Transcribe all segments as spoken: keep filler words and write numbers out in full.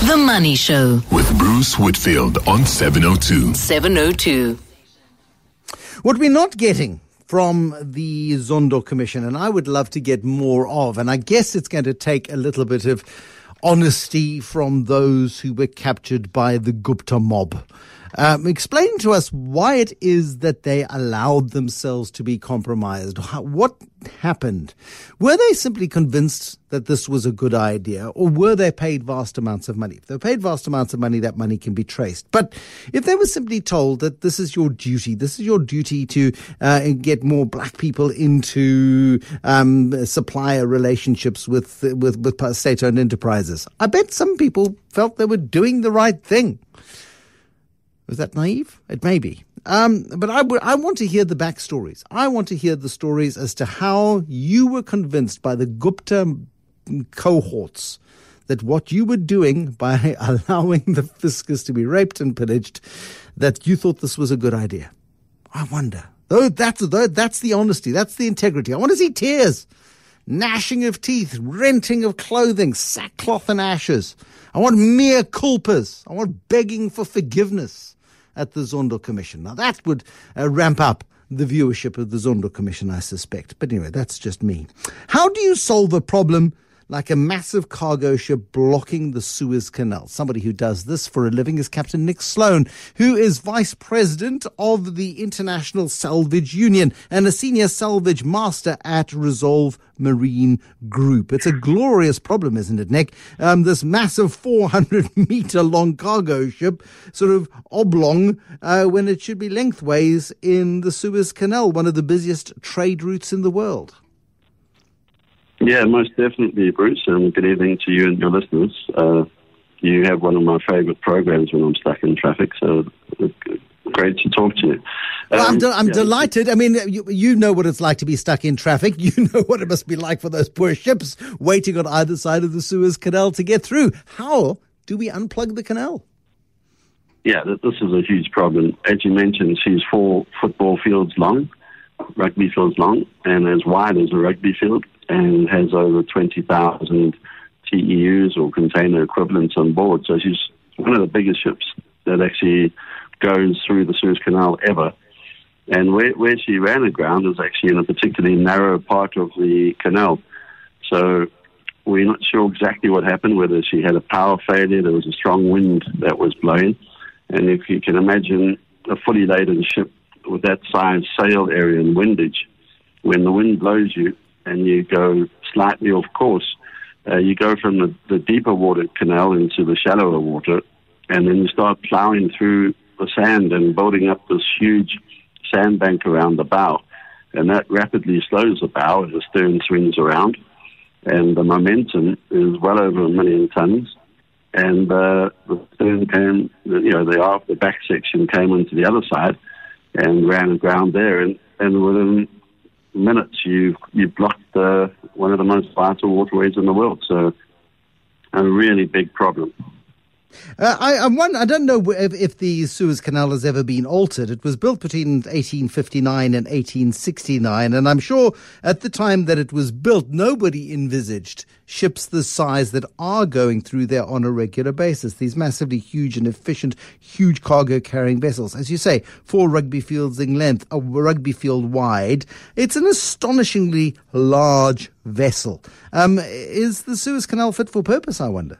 The Money Show with Bruce Whitfield on seven oh two. seven oh two. What we're not getting from the Zondo Commission, and I would love to get more of, and I guess it's going to take a little bit of honesty from those who were captured by the Gupta mob. Um, explain to us why it is that they allowed themselves to be compromised. What happened? Were they simply convinced that this was a good idea, or were they paid vast amounts of money? If they were paid vast amounts of money, that money can be traced. But if they were simply told that this is your duty, this is your duty to uh, get more black people into um, supplier relationships with, with, with state-owned enterprises, I bet some people felt they were doing the right thing. Was that naive? It may be. Um, but I, w- I want to hear the backstories. I want to hear the stories as to how you were convinced by the Gupta cohorts that what you were doing by allowing the fiscus to be raped and pillaged, that you thought this was a good idea. I wonder. Oh, that's, that's the honesty. That's the integrity. I want to see tears, gnashing of teeth, renting of clothing, sackcloth and ashes. I want mea culpas. I want begging for forgiveness at the Zondo Commission. Now, that would uh, ramp up the viewership of the Zondo Commission, I suspect. But anyway, that's just me. How do you solve a problem like a massive cargo ship blocking the Suez Canal? Somebody who does this for a living is Captain Nick Sloan, who is Vice President of the International Salvage Union and a Senior Salvage Master at Resolve Marine Group. It's a glorious problem, isn't it, Nick? Um, this massive four hundred meter long cargo ship, sort of oblong, uh, when it should be lengthways in the Suez Canal, one of the busiest trade routes in the world. Yeah, most definitely, Bruce, and good evening to you and your listeners. Uh, you have one of my favourite programs when I'm stuck in traffic, so great to talk to you. Well, um, I'm, de- I'm yeah. delighted. I mean, you, you know what it's like to be stuck in traffic. You know what it must be like for those poor ships waiting on either side of the Suez Canal to get through. How do we unplug the canal? Yeah, this is a huge problem. As you mentioned, she's four football fields long, rugby fields long, and as wide as a rugby field, and has over twenty thousand T E Us or container equivalents on board. So she's one of the biggest ships that actually goes through the Suez Canal ever. And where, where she ran aground is actually in a particularly narrow part of the canal. So we're not sure exactly what happened, whether she had a power failure, there was a strong wind that was blowing. And if you can imagine a fully laden ship with that size sail area and windage, when the wind blows you and you go slightly off course, uh, you go from the, the deeper water canal into the shallower water, and then you start plowing through the sand and building up this huge sandbank around the bow. And that rapidly slows the bow as the stern swings around, and the momentum is well over a million tons. And uh, the stern came, you know, the, the back section came into the other side and ran aground there, and, and within minutes you've, you've blocked uh, one of the most vital waterways in the world. So a really big problem. Uh, I, I'm one, I don't know if, if the Suez Canal has ever been altered. It was built between eighteen fifty-nine and eighteen sixty-nine, and I'm sure at the time that it was built, nobody envisaged ships the size that are going through there on a regular basis. These massively huge and efficient, huge cargo-carrying vessels. As you say, four rugby fields in length, a rugby field wide. It's an astonishingly large vessel. Um, is the Suez Canal fit for purpose, I wonder?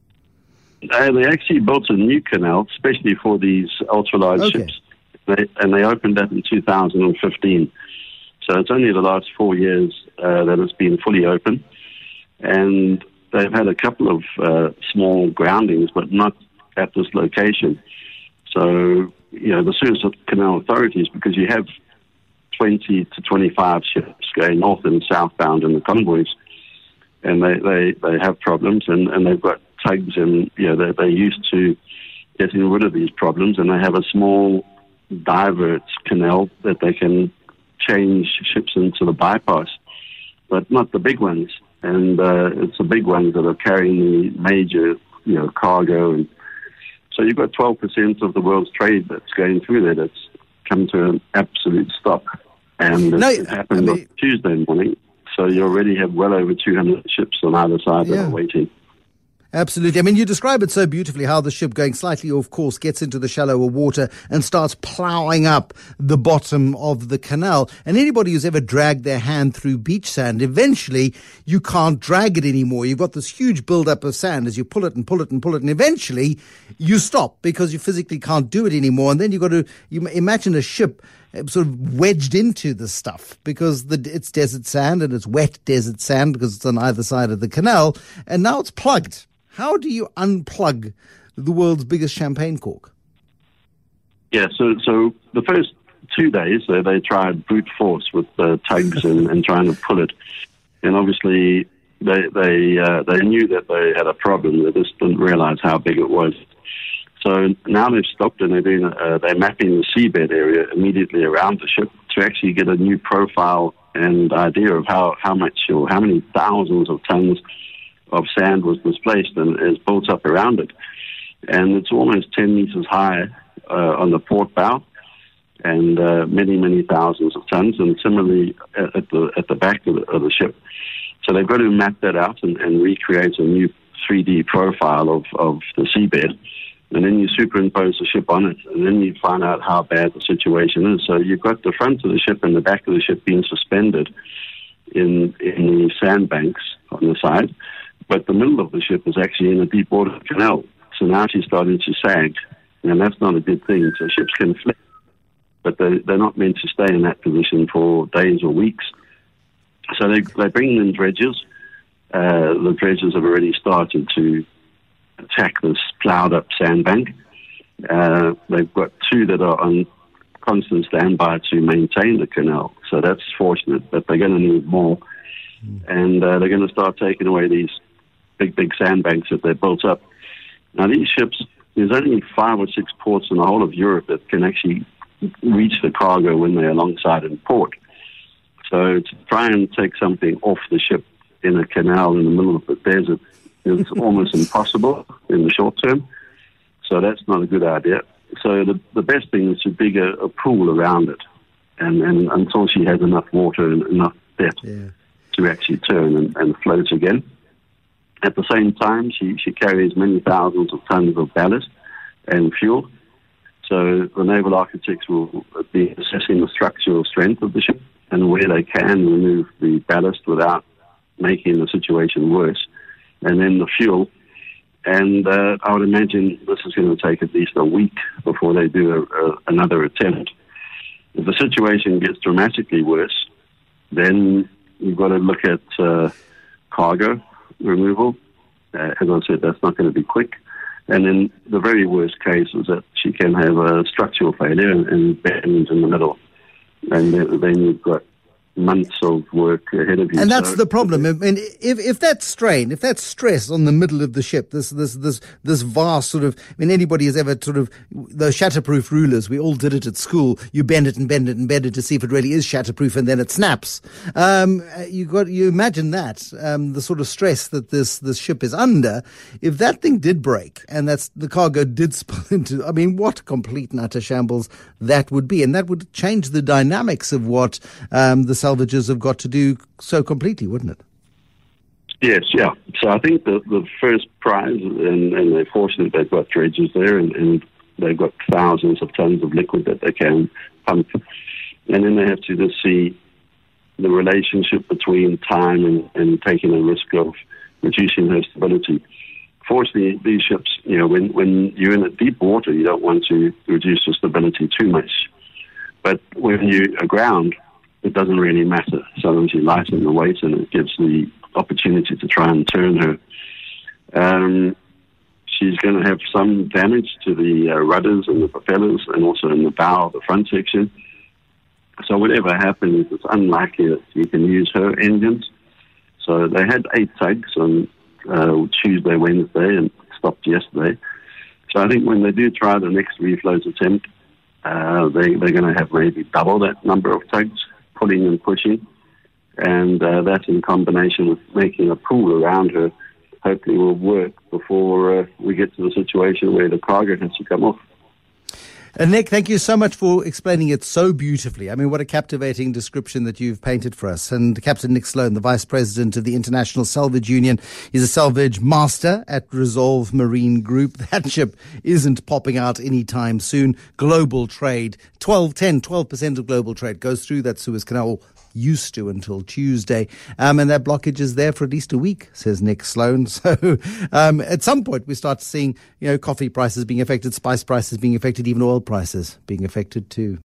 Uh, they actually built a new canal, especially for these ultra-large Okay. ships, they, and they opened that in two thousand fifteen. So it's only the last four years uh, that it's been fully open, and they've had a couple of uh, small groundings, but not at this location. So, you know, the Suez Canal authorities, because you have twenty to twenty-five ships going north and southbound in the convoys, and they, they, they have problems, and, and they've got tugs, and you know they're, they're used to getting rid of these problems, and they have a small divert canal that they can change ships into the bypass, but not the big ones. And uh, it's the big ones that are carrying the major, you know, cargo. And so you've got twelve percent of the world's trade that's going through there that's come to an absolute stop. And No, it happened I mean, on Tuesday morning. So you already have well over two hundred ships on either side Yeah. that are waiting. Absolutely. I mean, you describe it so beautifully, how the ship going slightly off course gets into the shallower water and starts ploughing up the bottom of the canal. And anybody who's ever dragged their hand through beach sand, eventually you can't drag it anymore. You've got this huge buildup of sand as you pull it and pull it and pull it. And eventually you stop because you physically can't do it anymore. And then you've got to you imagine a ship sort of wedged into the stuff because the, it's desert sand and it's wet desert sand because it's on either side of the canal. And now it's plugged. How do you unplug the world's biggest champagne cork? Yeah, so so the first two days they, they tried brute force with the tugs and, and trying to pull it, and obviously they they uh, they knew that they had a problem. They just didn't realize how big it was. So now they've stopped and they're doing uh, they're mapping the seabed area immediately around the ship to actually get a new profile and idea of how, how much or how many thousands of tons of sand was displaced and is built up around it. And it's almost ten meters high uh, on the port bow and uh, many, many thousands of tons, and similarly at, at the at the back of the, of the ship. So they've got to map that out and, and recreate a new three D profile of, of the seabed. And then you superimpose the ship on it, and then you find out how bad the situation is. So you've got the front of the ship and the back of the ship being suspended in in the sandbanks on the side. But the middle of the ship is actually in a deep water canal. So now she's starting to sag, and that's not a good thing. So ships can flip, but they, they're not meant to stay in that position for days or weeks. So they, they bring in dredgers. Uh, the dredgers have already started to attack this ploughed-up sandbank. Uh, they've got two that are on constant standby to maintain the canal. So that's fortunate, but they're going to need more. Mm. And uh, they're going to start taking away these big, big sandbanks that they've built up. Now, these ships, there's only five or six ports in the whole of Europe that can actually reach the cargo when they're alongside in port. So to try and take something off the ship in a canal in the middle of the desert is almost impossible in the short term. So that's not a good idea. So the, the best thing is to dig a, a pool around it, and, and until she has enough water and enough depth yeah. to actually turn and, and float again. At the same time, she, she carries many thousands of tons of ballast and fuel. So the naval architects will be assessing the structural strength of the ship and where they can remove the ballast without making the situation worse. And then the fuel. And uh, I would imagine this is going to take at least a week before they do a, a, another attempt. If the situation gets dramatically worse, then you've got to look at uh, cargo removal. Uh, as I said, that's not going to be quick. And then the very worst case is that she can have a structural failure and, and bend in the middle. And then, then you've got months of work ahead of you. And that's so, the problem. I mean, if if that strain, if that stress on the middle of the ship, this this this this vast sort of, I mean, anybody has ever sort of, the shatterproof rulers, we all did it at school. You bend it and bend it and bend it to see if it really is shatterproof, and then it snaps. Um, you got you imagine that um, the sort of stress that this this ship is under. If that thing did break and that's the cargo did spill into, I mean, what complete and utter shambles that would be, and that would change the dynamics of what um, the salvagers have got to do so completely, wouldn't it? Yes, yeah. So I think the, the first prize, and, and they're fortunate they've got dredgers there, and, and they've got thousands of tons of liquid that they can pump. And then they have to just see the relationship between time and, and taking a risk of reducing her stability. Fortunately, these ships, you know, when, when you're in a deep water, you don't want to reduce the stability too much. But when you're aground, it doesn't really matter. So long as you lighten the weight, and it gives the opportunity to try and turn her. Um, she's going to have some damage to the uh, rudders and the propellers, and also in the bow of the front section. So whatever happens, it's unlikely that you can use her engines. So they had eight tugs on uh, Tuesday, Wednesday, and stopped yesterday. So I think when they do try the next refloat attempt, uh, they, they're going to have maybe double that number of tugs, pulling and pushing, and uh, that in combination with making a pool around her hopefully will work before uh, we get to the situation where the cargo has to come off. And Nick, thank you so much for explaining it so beautifully. I mean, what a captivating description that you've painted for us. And Captain Nick Sloan, the Vice President of the International Salvage Union, is a salvage master at Resolve Marine Group. That ship isn't popping out anytime soon. Global trade, twelve, ten, twelve percent of global trade goes through that Suez Canal. Used to until Tuesday. Um, and that blockage is there for at least a week, says Nick Sloan. So um, at some point we start seeing, you know, coffee prices being affected, spice prices being affected, even oil prices being affected too.